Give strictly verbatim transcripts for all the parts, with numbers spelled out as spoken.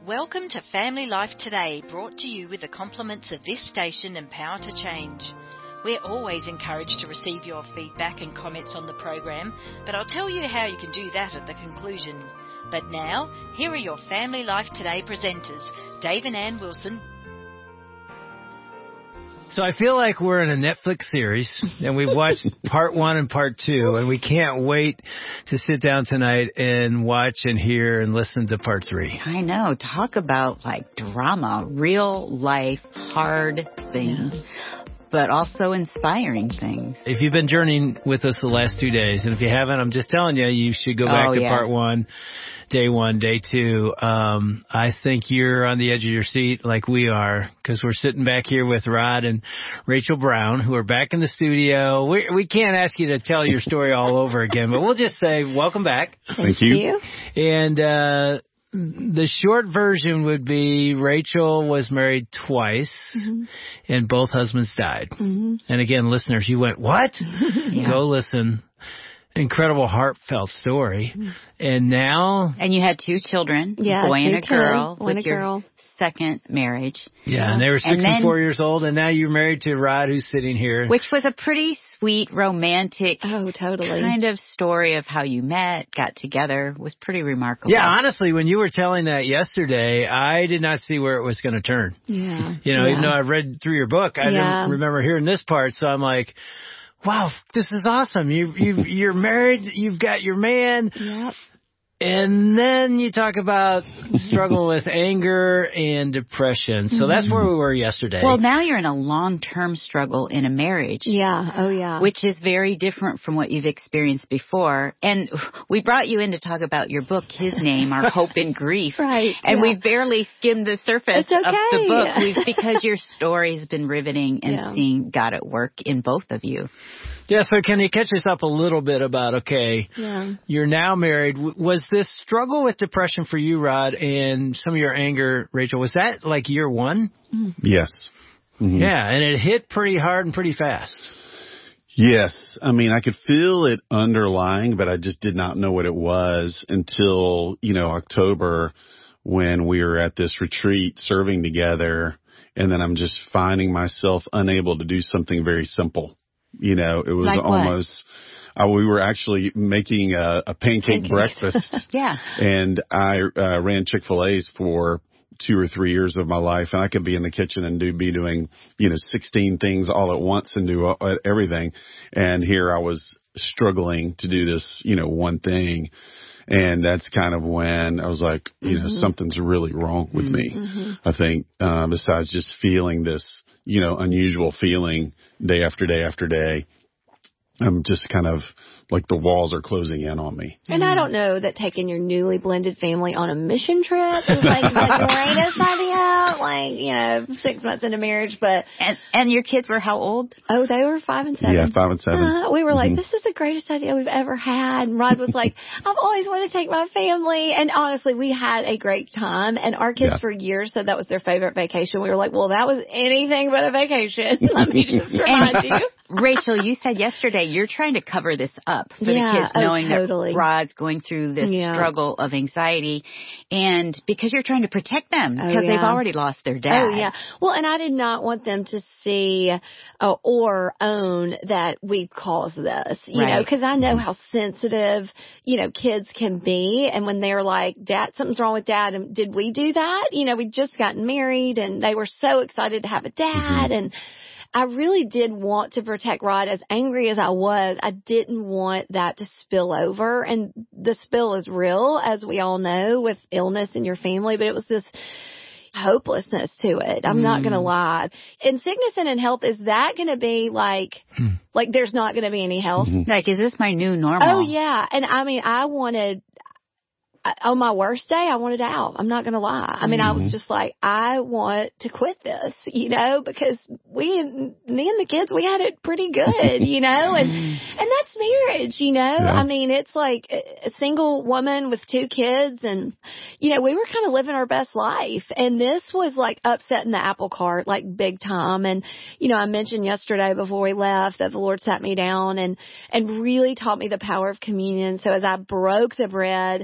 Welcome to Family Life Today, brought to you with the compliments of this station and Power to Change. We're always encouraged to receive your feedback and comments on the program, but I'll tell you how you can do that at the conclusion. But now, here are your Family Life Today presenters, Dave and Ann Wilson. So I feel like we're in a Netflix series, and we've watched part one and part two, and we can't wait to sit down tonight and watch and hear and listen to part three. I know. Talk about, like, drama, real life, hard things, yeah. but also inspiring things. If you've been journeying with us the last two days, and if you haven't, I'm just telling you, you should go back oh, to yeah. part one. Day one, day two. Um, I think you're on the edge of your seat like we are, because we're sitting back here with Rod and Rachel Brown, who are back in the studio. We, we can't ask you to tell your story all over again, but we'll just say welcome back. Thank you. And uh, the short version would be Rachel was married twice, mm-hmm. and both husbands died. Mm-hmm. And again, listeners, you went, what? Yeah. Go listen. Incredible, heartfelt story. And now... And you had two children, yeah, a boy two and a kids, girl, boy and with a your girl. second marriage. Yeah, yeah, and they were six and, then, and four years old, and now you're married to Rod, who's sitting here. Which was a pretty sweet, romantic oh, totally. kind of story of how you met, got together. It was pretty remarkable. Yeah, honestly, when you were telling that yesterday, I did not see where it was going to turn. Yeah. You know, yeah. even though I've read through your book, I yeah. didn't remember hearing this part, so I'm like... Wow, this is awesome. You, you, you're married, you've got your man. Yep. And then you talk about struggling with anger and depression. So that's where we were yesterday. Well, now you're in a long-term struggle in a marriage. Yeah, oh yeah. Which is very different from what you've experienced before. And we brought you in to talk about your book, His Name, Our Hope in Grief. Right. And yeah. we barely skimmed the surface it's okay. of the book We've, because your story has been riveting and yeah. seeing God at work in both of you. Yeah, so can you catch us up a little bit about, okay, yeah. you're now married. Was this struggle with depression for you, Rod, and some of your anger, Rachel, was that like year one? Yes. Mm-hmm. Yeah, and it hit pretty hard and pretty fast. Yes. I mean, I could feel it underlying, but I just did not know what it was until, you know, October when we were at this retreat serving together, and then I'm just finding myself unable to do something very simple. You know, it was like almost, uh, we were actually making a, a pancake, pancake. breakfast. yeah. And I uh, ran Chick-fil-A's for two or three years of my life. And I could be in the kitchen and do be doing, you know, sixteen things all at once and do uh, everything. And here I was struggling to do this, you know, one thing. And that's kind of when I was like, you mm-hmm. know, something's really wrong with me. Mm-hmm. I think, uh, besides just feeling this, you know, unusual feeling day after day after day, I'm just kind of like the walls are closing in on me. And I don't know that taking your newly blended family on a mission trip is like the greatest idea, like, you know, six months into marriage, but. And, and your kids were how old? Oh, they were five and seven. Yeah, five and seven. Uh, we were like, mm-hmm. this is the greatest idea we've ever had. And Rod was like, I've always wanted to take my family. And honestly, we had a great time. And our kids yeah. for years said that was their favorite vacation. We were like, well, that was anything but a vacation. Let me just remind you. Rachel, you said yesterday you're trying to cover this up for yeah, the kids, knowing oh, totally. that Rod's going through this yeah. struggle of anxiety, and because you're trying to protect them because oh, yeah. they've already lost their dad. Oh, yeah. Well, and I did not want them to see uh, or own that we caused this, you right. know, because I know how sensitive, you know, kids can be. And when they're like, Dad, something's wrong with Dad, and did we do that? You know, we'd just gotten married, and they were so excited to have a dad, mm-hmm. and I really did want to protect Rod. As angry as I was, I didn't want that to spill over. And the spill is real, as we all know, with illness in your family. But it was this hopelessness to it. I'm mm. not going to lie. In sickness and in health, is that going to be like, hmm. like there's not going to be any health? Mm-hmm. Like, is this my new normal? Oh, yeah. And I mean, I wanted... on my worst day, I wanted out. I'm not going to lie. I mean, mm-hmm. I was just like, I want to quit this, you know, because we, me and the kids, we had it pretty good, you know, and, and that's marriage, you know. Yeah. I mean, it's like a single woman with two kids, and, you know, we were kind of living our best life. And this was like upsetting the apple cart, like big time. And, you know, I mentioned yesterday before we left that the Lord sat me down and, and really taught me the power of communion. So as I broke the bread,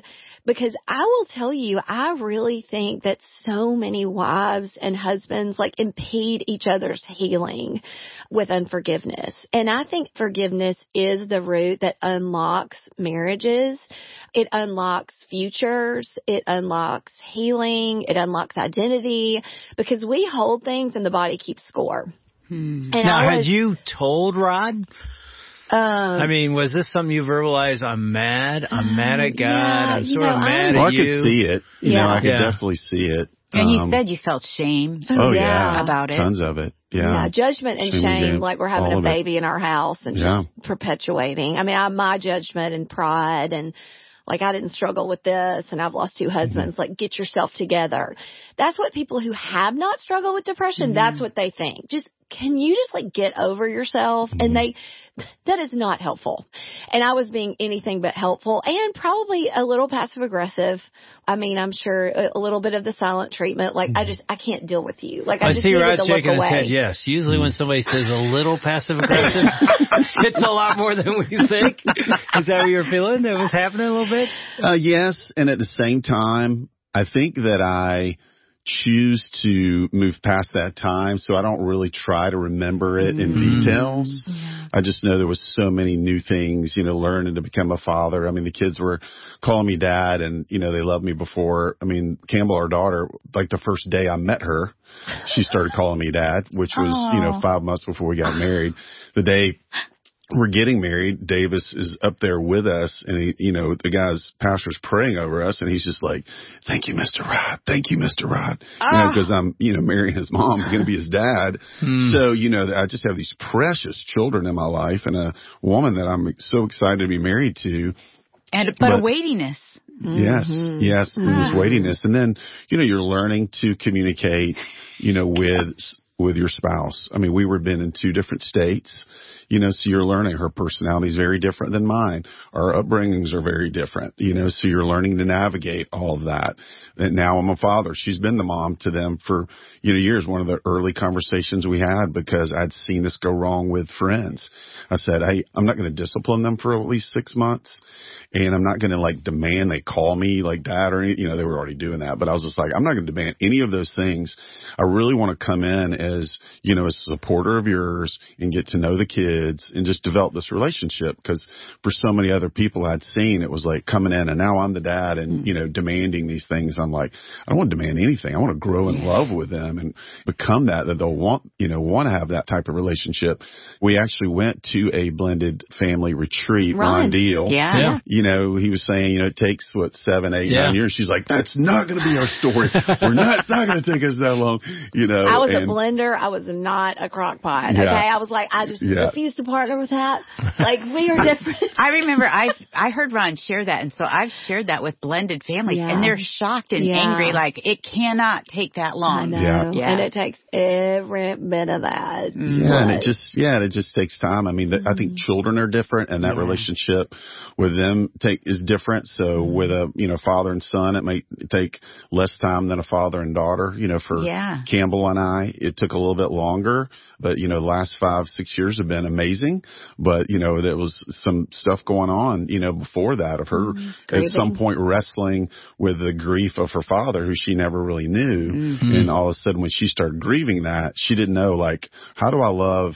Because I will tell you, I really think that so many wives and husbands like impede each other's healing with unforgiveness. And I think forgiveness is the root that unlocks marriages. It unlocks futures. It unlocks healing. It unlocks identity, because we hold things and the body keeps score. Hmm. And now, was, had you told Rod? Um, I mean, was this something you verbalized? I'm mad. I'm mad at God. Yeah, I'm sort know, of mad I'm, at well, you. I could see it. You yeah. know, I could yeah. definitely see it. And um, you said you felt shame. Oh, yeah. About it. Tons of it. Yeah. Yeah. Judgment and shame, shame like we're having a baby in our house and yeah. just perpetuating. I mean, I, my judgment and pride and like I didn't struggle with this and I've lost two husbands. Mm-hmm. Like, get yourself together. That's what people who have not struggled with depression, mm-hmm. that's what they think. Just, can you just like get over yourself? Mm-hmm. And they, that is not helpful. And I was being anything but helpful and probably a little passive aggressive. I mean, I'm sure a, a little bit of the silent treatment. Like, mm-hmm. I just, I can't deal with you. Like, I, I just see needed Rod to look shaking away. his head yes. Usually when somebody says a little passive aggressive, it's a lot more than we think. Is that what you're feeling? That was happening a little bit? Uh, yes. And at the same time, I think that I choose to move past that time, so I don't really try to remember it in mm-hmm. details. Yeah. I just know there was so many new things, you know, learning to become a father. I mean, the kids were calling me dad, and, you know, they loved me before. I mean, Campbell, our daughter, like the first day I met her, she started calling me dad, which was, oh. you know, five months before we got married. The day we're getting married, Davis is up there with us, and he, you know, the guy's pastor's praying over us, and he's just like, "Thank you, Mister Rod. Thank you, Mister Rod." Ah. You know, because I'm, you know, marrying his mom, going to be his dad. Hmm. So, you know, I just have these precious children in my life, and a woman that I'm so excited to be married to. And but, but a weightiness. Yes, mm-hmm. yes, and this weightiness, and then, you know, you're learning to communicate, you know, with with your spouse. I mean, we were been in two different states. You know, so you're learning. Her personality is very different than mine. Our upbringings are very different, you know, so you're learning to navigate all of that. And now I'm a father. She's been the mom to them for, you know, years. One of the early conversations we had, because I'd seen this go wrong with friends. I said, hey, I'm not going to discipline them for at least six months. And I'm not going to like demand they call me like dad or any, you know, they were already doing that. But I was just like, I'm not going to demand any of those things. I really want to come in as, you know, a supporter of yours and get to know the kids and just develop this relationship. Because for so many other people I'd seen, it was like coming in and now I'm the dad and, you know, demanding these things. I'm like, I don't want to demand anything. I want to grow in love with them and become that, that they'll want, you know, want to have that type of relationship. We actually went to a blended family retreat, Ron Deal. Yeah. yeah. You know, he was saying, you know, it takes what, seven, eight, yeah. nine years. She's like, that's not going to be our story. We're not, it's not going to take us that long. You know, I was and, a blender. I was not a crock pot. Yeah. Okay. I was like, I just yeah. refuse to partner with that. Like, we are different. I remember I, I heard Ron share that. And so I've shared that with blended families yeah. and they're shocked and yeah. angry. Like, it cannot take that long. I know. Yeah. yeah. And it takes every bit of that. Yeah. But, and it just, yeah, it just takes time. I mean, the, mm-hmm. I think children are different and that yeah. relationship with them take is different. So mm-hmm. with a, you know, father and son, it might take less time than a father and daughter. You know, for yeah. Campbell and I, it took a little bit longer, but you know, the last five, six years have been amazing. But you know, there was some stuff going on, you know, before that of her mm-hmm. at some point wrestling with the grief of her father, who she never really knew. Mm-hmm. And all of a sudden when she started grieving that, she didn't know, like, how do I love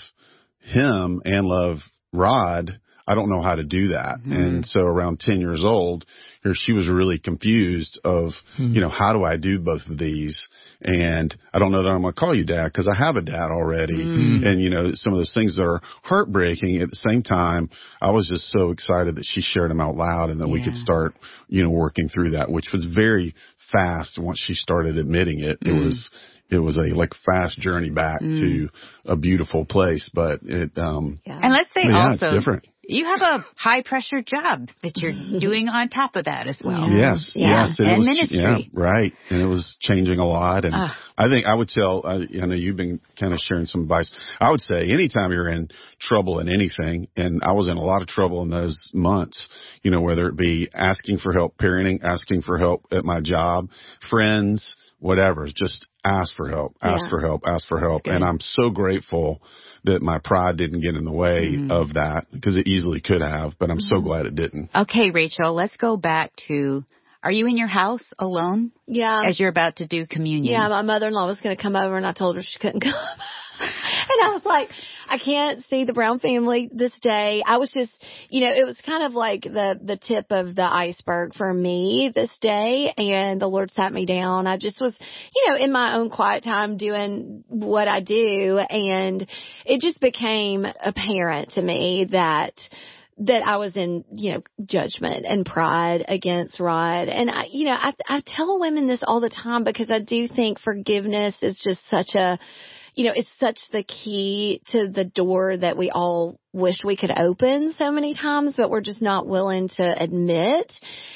him and love Rod? I don't know how to do that. Mm-hmm. And so around ten years old, here she was really confused of, mm-hmm. you know, how do I do both of these? And I don't know that I'm going to call you dad because I have a dad already. Mm-hmm. And, you know, some of those things that are heartbreaking. At the same time, I was just so excited that she shared them out loud and that yeah. we could start, you know, working through that, which was very fast. Once she started admitting it, mm-hmm. it was, it was a like fast journey back mm. to a beautiful place, but it, um, yeah. and let's say yeah, also, it's different. You have a high pressure job that you're doing on top of that as well. Yes, yeah. yes. And, and was, ministry. Yeah, right. And it was changing a lot. And uh, I think I would tell, I, I know you've been kind of sharing some advice. I would say anytime you're in trouble in anything, and I was in a lot of trouble in those months, you know, whether it be asking for help parenting, asking for help at my job, friends, whatever, just ask for help, ask yeah. for help, ask for help. And I'm so grateful that my pride didn't get in the way mm-hmm. of that, because it easily could have, but I'm mm-hmm. so glad it didn't. Okay, Rachel, let's go back to Are you in your house alone? Yeah. As you're about to do communion? Yeah, my mother-in-law was going to come over, and I told her she couldn't come. And I was like, I can't see the Brown family this day. I was just, you know, it was kind of like the, the tip of the iceberg for me this day. And the Lord sat me down. I just was, you know, in my own quiet time doing what I do. And it just became apparent to me that that I was in, you know, judgment and pride against Rod. And I, you know, I, I tell women this all the time because I do think forgiveness is just such a, you know, it's such the key to the door that we all wish we could open so many times, but we're just not willing to admit.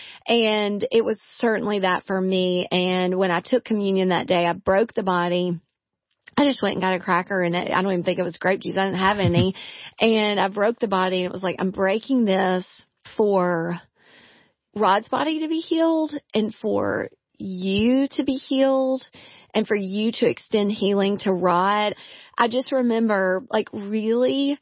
And it was certainly that for me. And when I took communion that day, I broke the body. I just went and got a cracker, and I don't even think it was grape juice. I didn't have any. And I broke the body, and it was like, I'm breaking this for Rod's body to be healed and for you to be healed and for you to extend healing to Rod. I just remember like really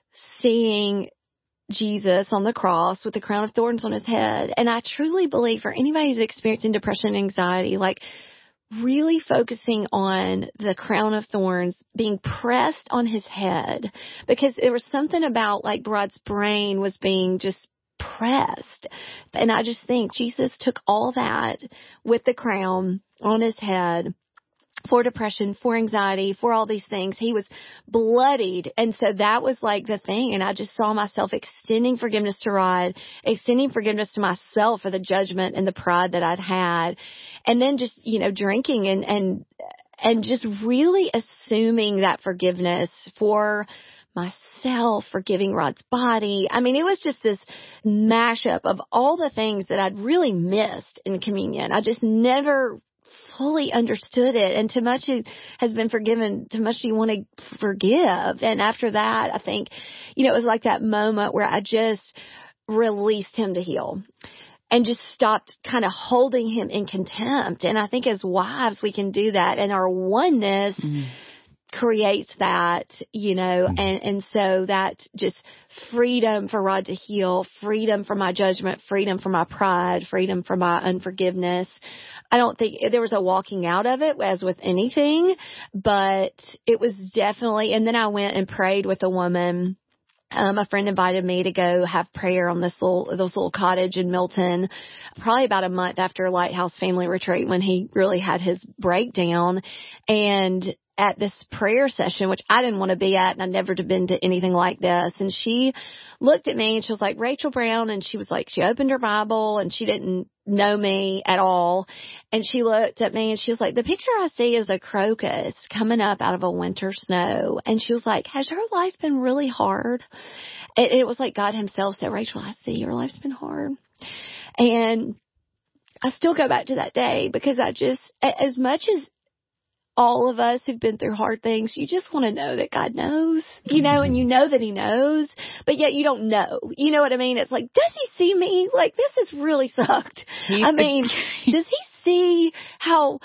seeing Jesus on the cross with the crown of thorns on his head. And I truly believe for anybody who's experiencing depression and anxiety, like really focusing on the crown of thorns being pressed on his head, because there was something about like Rod's brain was being just pressed. And I just think Jesus took all that with the crown on his head for depression, for anxiety, for all these things. He was bloodied. And so that was like the thing. And I just saw myself extending forgiveness to Rod, extending forgiveness to myself for the judgment and the pride that I'd had. And then just, you know, drinking and, and, and just really assuming that forgiveness for myself, forgiving Rod's body. I mean, it was just this mashup of all the things that I'd really missed in communion. I just never fully understood it. And too much has been forgiven, too much do you want to forgive. And after that, I think, you know, it was like that moment where I just released him to heal and just stopped kind of holding him in contempt. And I think as wives, we can do that. And our oneness mm-hmm. creates that, you know, mm-hmm. and, and so that just freedom for Rod to heal, freedom from my judgment, freedom from my pride, freedom from my unforgiveness. I don't think there was a walking out of it as with anything, but it was definitely, and then I went and prayed with a woman. Um, a friend invited me to go have prayer on this little, this little cottage in Milton, probably about a month after Lighthouse Family Retreat when he really had his breakdown. And at this prayer session, which I didn't want to be at, and I'd never been to anything like this. And she looked at me and she was like, Rachel Brown. And she was like, she opened her Bible and she didn't know me at all. And she looked at me and she was like, the picture I see is a crocus coming up out of a winter snow. And she was like, has your life been really hard? And it was like God himself said, Rachel, I see your life's been hard. And I still go back to that day because I just, as much as all of us who've been through hard things, you just want to know that God knows, you know, and you know that he knows, but yet you don't know. You know what I mean? It's like, does he see me? Like, this has really sucked. I mean, does he see how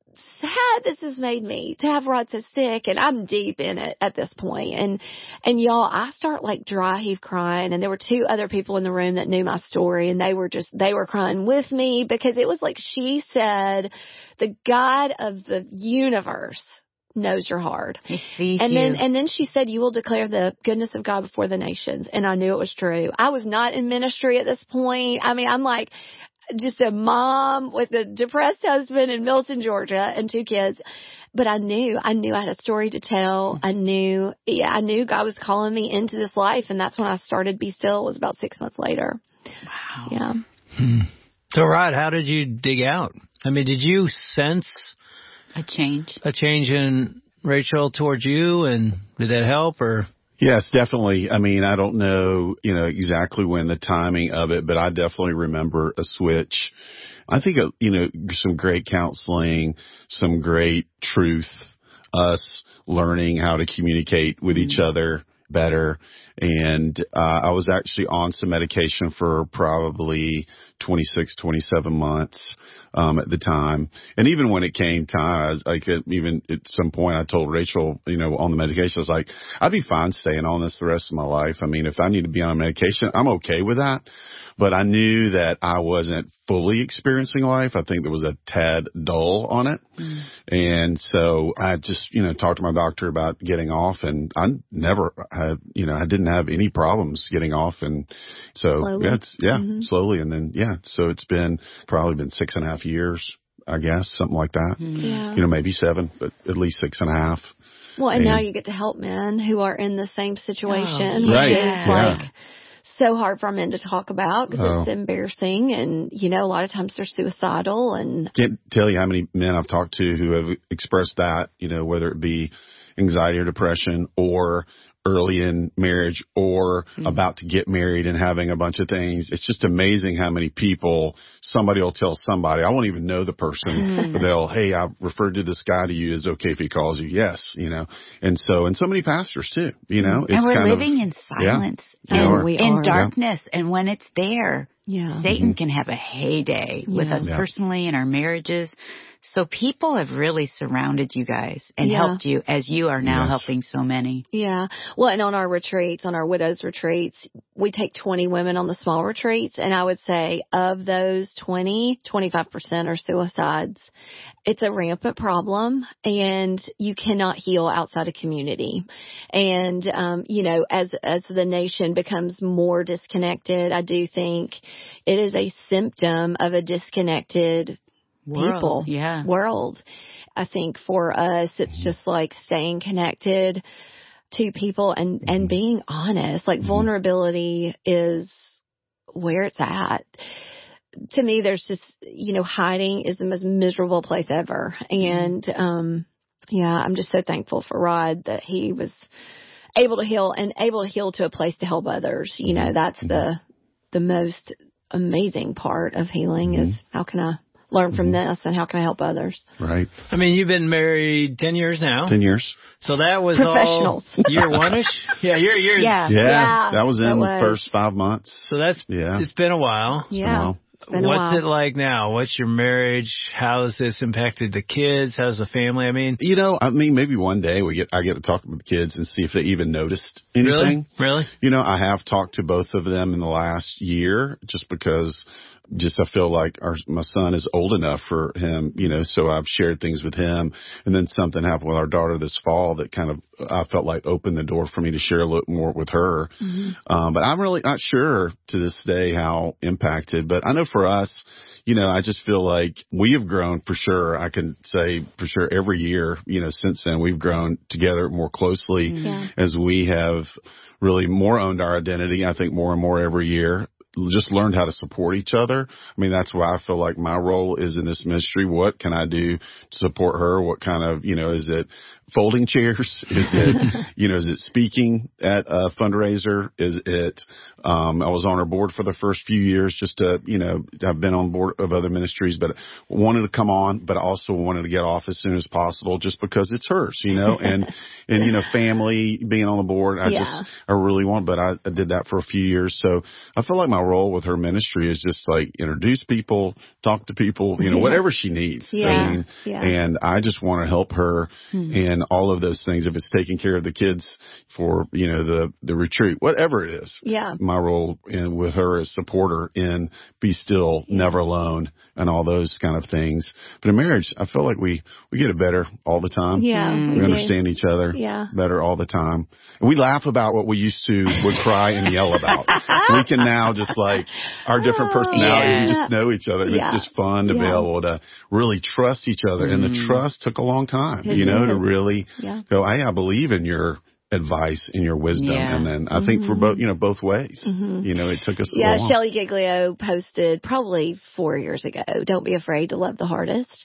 sad this has made me to have Rod so sick? And I'm deep in it at this point. And, and y'all, I start like dry heave crying. And there were two other people in the room that knew my story, and they were just, they were crying with me because it was like she said, the God of the universe knows your heart. He sees and you. then, and then she said, you will declare the goodness of God before the nations. And I knew it was true. I was not in ministry at this point. I mean, I'm like, just a mom with a depressed husband in Milton, Georgia, and two kids. But I knew, I knew I had a story to tell. I knew, yeah, I knew God was calling me into this life. And that's when I started Be Still. It was about six months later. Wow. Yeah. Hmm. So, Rod, how did you dig out? I mean, did you sense a change, a change in Rachel towards you? And did that help or? Yes, definitely. I mean, I don't know, you know, exactly when the timing of it, but I definitely remember a switch. I think, you know, some great counseling, some great truth, us learning how to communicate with mm-hmm. each other better And, uh, I was actually on some medication for probably twenty-six, twenty-seven months, um, at the time. And even when it came time, I was like, even at some point I told Rachel, you know, on the medication, I was like, I'd be fine staying on this the rest of my life. I mean, if I need to be on medication, I'm okay with that. But I knew that I wasn't fully experiencing life. I think there was a tad dull on it. Mm. And so I just, you know, talked to my doctor about getting off, and I never had, you know, I didn't have any problems getting off. And so, slowly. yeah, it's, yeah, mm-hmm. slowly. And then, yeah, so it's been probably been six and a half years, I guess, something like that. Yeah. You know, maybe seven, but at least six and a half. Well, and, and now you get to help men who are in the same situation, oh, which right. is yeah. like so hard for men to talk about because oh. it's embarrassing, and you know, a lot of times they're suicidal. And can't tell you how many men I've talked to who have expressed that, you know, whether it be anxiety or depression, or early in marriage, or mm-hmm. about to get married and having a bunch of things. It's just amazing how many people, somebody will tell somebody, I won't even know the person, mm-hmm. but they'll, hey, I referred to this guy to you. Is it okay if he calls you? Yes, you know. And so, and so many pastors too, you know. It's and we're kind living of, in silence, yeah, and we in are. darkness, yeah. and when it's there, yeah. Satan mm-hmm. can have a heyday yeah. with us yeah. personally in our marriages. So people have really surrounded you guys and yeah. helped you, as you are now yes. helping so many. Yeah. Well, and on our retreats, on our widows retreats, we take twenty women on the small retreats. And I would say of those twenty, twenty-five percent are suicides. It's a rampant problem, and you cannot heal outside of community. And, um, you know, as, as the nation becomes more disconnected, I do think it is a symptom of a disconnected World, people, yeah. world. I think for us, it's just like staying connected to people and, and being honest. Like vulnerability is where it's at. To me, there's just, you know, hiding is the most miserable place ever. And, um, yeah, I'm just so thankful for Rod that he was able to heal and able to heal to a place to help others. You know, that's the, the most amazing part of healing is how can I learn from mm-hmm. this, and how can I help others? Right. I mean, you've been married ten years now. Ten years. So that was professionals. All year one-ish? Yeah, year, year. Yeah. Yeah. yeah. That was in that the was. first five months. So that's, yeah. It's been a while. Yeah. It's been What's a while. It like now? What's your marriage? How has this impacted the kids? How's the family? I mean, you know, I mean, maybe one day we get, I get to talk with the kids and see if they even noticed anything. Really? Really? You know, I have talked to both of them in the last year just because just I feel like our, my son is old enough for him, you know, so I've shared things with him. And then something happened with our daughter this fall that kind of, I felt like opened the door for me to share a little more with her. Mm-hmm. Um, but I'm really not sure to this day how impacted, but I know for us, you know, I just feel like we have grown for sure. I can say for sure every year, you know, since then we've grown together more closely yeah. as we have really more owned our identity. I think more and more every year. Just learned how to support each other. I mean, that's why I feel like my role is in this ministry. What can I do to support her? What kind of, you know, is it folding chairs? Is it, you know, is it speaking at a fundraiser? Is it, um, I was on her board for the first few years just to, you know, I've been on board of other ministries, but wanted to come on, but I also wanted to get off as soon as possible just because it's hers, you know, and, and, you know, family being on the board. I yeah. just, I really want, but I, I did that for a few years. So I feel like my role with her ministry is just like introduce people, talk to people, you know, yeah. whatever she needs. Yeah. I mean, yeah. and I just want to help her hmm. and all of those things. If it's taking care of the kids for, you know, the, the retreat, whatever it is. Yeah. My role in, with her is support her in Be Still, yeah. Never Alone, and all those kind of things. But in marriage, I feel like we, we get it better all the time. Yeah. We, we understand do. each other yeah. better all the time. And we laugh about what we used to would cry and yell about. We can now just like our different personalities, yeah. we just know each other. And yeah. it's just fun to yeah. be able to really trust each other. Mm. And the trust took a long time, it you know, did. to really yeah. go, hey, I believe in your advice and your wisdom. Yeah. And then I mm-hmm. think for both, you know, both ways, mm-hmm. you know, it took us a Yeah, long. Shelley Giglio posted probably four years ago, don't be afraid to love the hardest.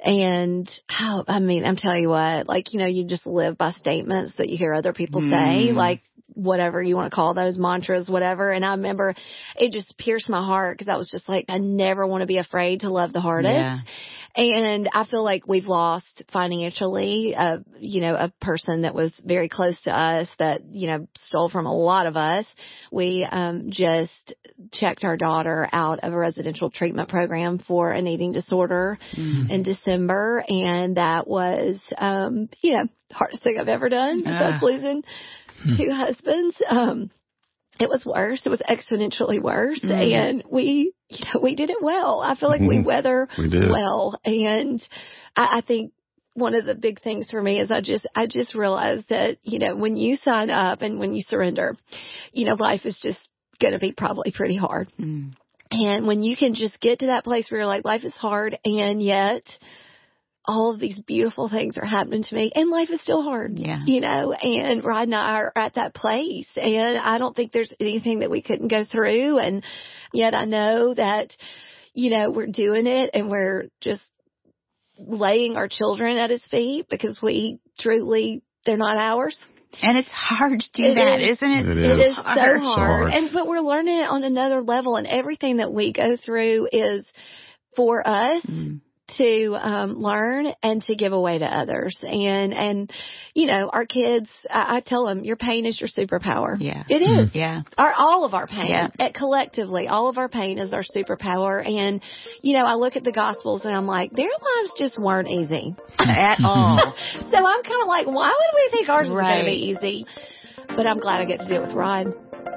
And, oh, I mean, I'm telling you what, like, you know, you just live by statements that you hear other people mm. say, like, whatever you want to call those mantras, whatever. And I remember it just pierced my heart because I was just like, I never want to be afraid to love the hardest. Yeah. And I feel like we've lost financially, uh, you know, a person that was very close to us that, you know, stole from a lot of us. We um, just checked our daughter out of a residential treatment program for an eating disorder mm-hmm. in December. And that was, um, you know, the hardest thing I've ever done besides uh. losing two husbands. Um, it was worse. It was exponentially worse. Mm-hmm. And we, you know, we did it well. I feel like mm-hmm. we weather we did. well. And I, I think one of the big things for me is I just, I just realized that, you know, when you sign up and when you surrender, you know, life is just going to be probably pretty hard. Mm. And when you can just get to that place where you're like, life is hard and yet all of these beautiful things are happening to me and life is still hard, yeah. you know, and Rod and I are at that place and I don't think there's anything that we couldn't go through. And yet I know that, you know, we're doing it and we're just laying our children at his feet because we truly, they're not ours. And it's hard to do it that, is, isn't it? It is, is. It is so hard. hard. And, but we're learning it on another level and everything that we go through is for us. Mm. to um, learn and to give away to others. And, and you know, our kids, I, I tell them, your pain is your superpower. Yeah. It is. Yeah. Our, all of our pain. Yeah. At, collectively, all of our pain is our superpower. And, you know, I look at the Gospels and I'm like, their lives just weren't easy. At all. So I'm kind of like, why would we think ours right. was going to be easy? But I'm glad I get to do it with Rod.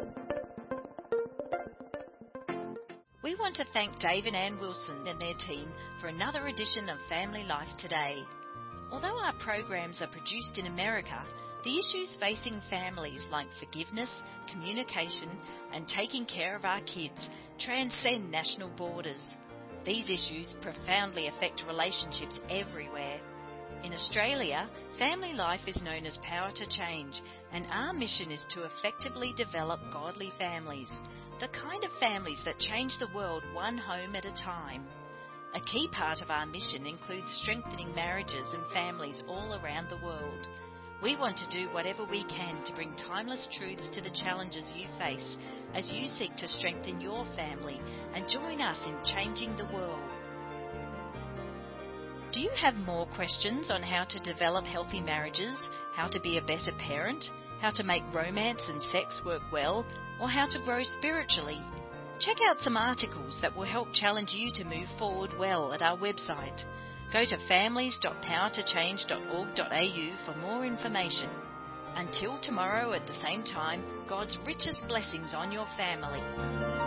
We want to thank Dave and Ann Wilson and their team for another edition of Family Life Today. Although our programs are produced in America, the issues facing families like forgiveness, communication, and taking care of our kids transcend national borders. These issues profoundly affect relationships everywhere. In Australia, Family Life is known as Power to Change, and our mission is to effectively develop godly families, the kind of families that change the world one home at a time. A key part of our mission includes strengthening marriages and families all around the world. We want to do whatever we can to bring timeless truths to the challenges you face as you seek to strengthen your family and join us in changing the world. Do you have more questions on how to develop healthy marriages, how to be a better parent, how to make romance and sex work well, or how to grow spiritually? Check out some articles that will help challenge you to move forward well at our website. Go to families dot power to change dot org dot a u for more information. Until tomorrow at the same time, God's richest blessings on your family.